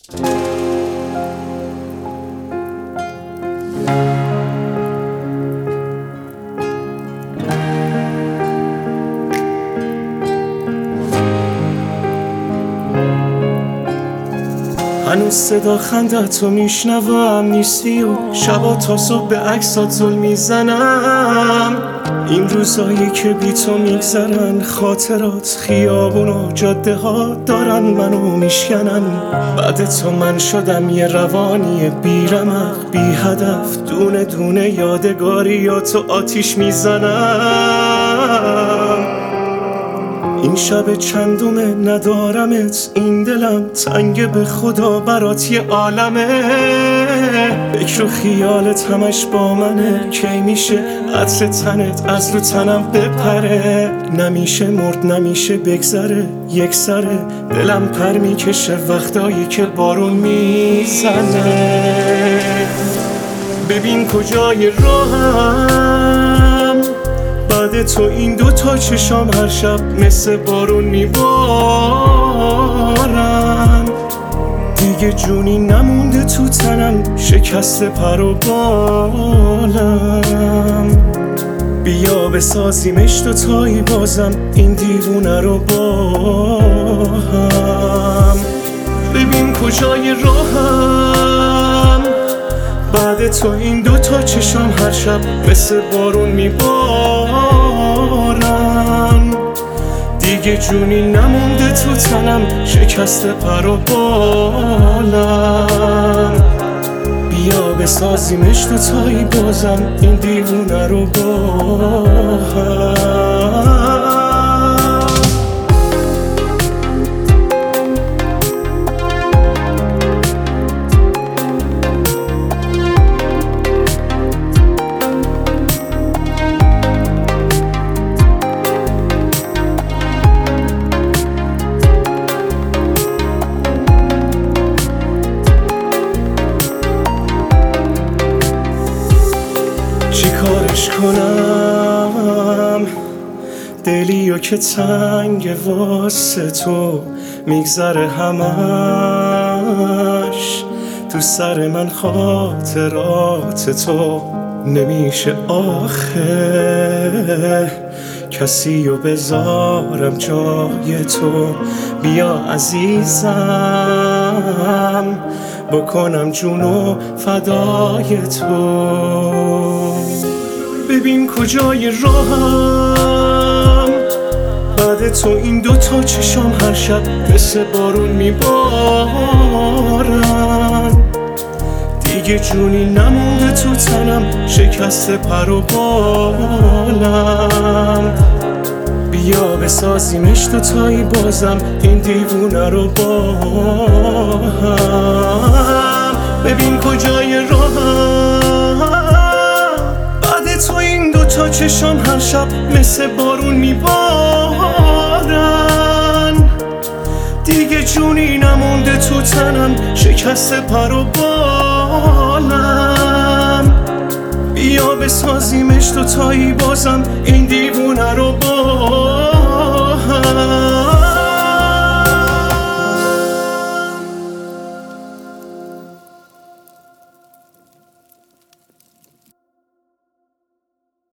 هنوز صدا خندتو میشنوم نیستی و شبا تا صبح به عکسات زل میزنم. این روزایی که بی تو میگذرن، خاطرات خیابون و جاده ها دارن منو میشکنن. بعد تو من شدم یه روانی بی رمق بی هدف، دونه دونه یادگاریاتو آتیش میزنم. این شب چندومه ندارمت، این دلم تنگ به خدا برات یه عالمه. فکر و خیالت همش با منه، کی میشه عطر تنت از رو تنم بپره. نمیشه مرد نمیشه بگذره یک سره، دلم پر میکشه وقتایی که بارون میزنه. ببین کجای راهم، بعد تو این دوتا چشام هر شب مثل بارون میبارن. دیگه جونی نمونده تو تنم، شکسته پر و بالم. بیا بسازیمش دوتایی بازم این دیوونه رو با هم. ببین کجای راهم، بعد تو این دوتا چشام هر شب مثل بارون میبارن. دیگه جونی نمونده تو تنم، شکسته پر و بالم. بیا بسازیمش دوتایی بازم این دیوونه رو با هم. چی کارش کنم دلیو که تنگ واسه تو میگذره همش تو سر من. خاطرات تو نمیشه آخه کسی رو بذارم جای تو. بیا عزیزم بکنم جونو فدای تو. ببین کجای راهم، بعد تو این دوتا چشام هر شب مثل بارون میبارن. دیگه جونی نمونده تو تنم، شکسته پر و بالم. بیا بسازیمش دوتایی بازم این دیوونه رو با هم. ببین کجای راهم، بعد تو این دوتا چشام هر شب مثل بارون میبارن. دیگه جونی نمونده تو تنم، شکسته پر و بالم. بیا بسازیمش دوتایی بازم این دیوونه رو با